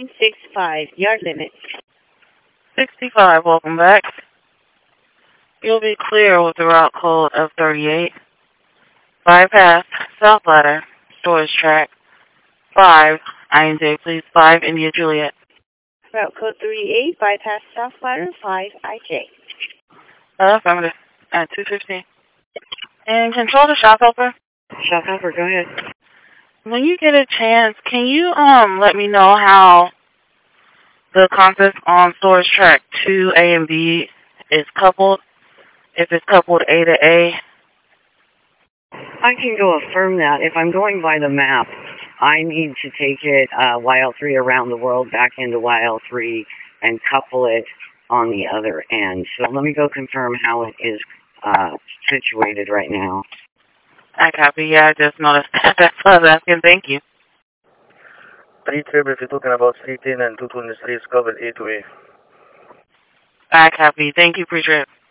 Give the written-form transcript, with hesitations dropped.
65, yard limit. 65, welcome back. You'll be clear with the route code F38. Bypass, South Ladder, storage track, 5, INJ, please, 5, India Juliet. Route code 38, bypass South Ladder, 5, IJ. Affirmative, at 215. And control the shop helper. Shop helper, go ahead. When you get a chance, can you let me know how the concept on storage track 2A and B is coupled? If it's coupled A to A? I can go affirm that. If I'm going by the map, I need to take it YL3 around the world back into YL3 and couple it on the other end. So let me go confirm how it is situated right now. I copy. Yeah, I just noticed that. That's what I was asking. Thank you. 3 Trevor, if you're talking about 310 and 223 is covered A to A. I copy. Thank you, pre-trip.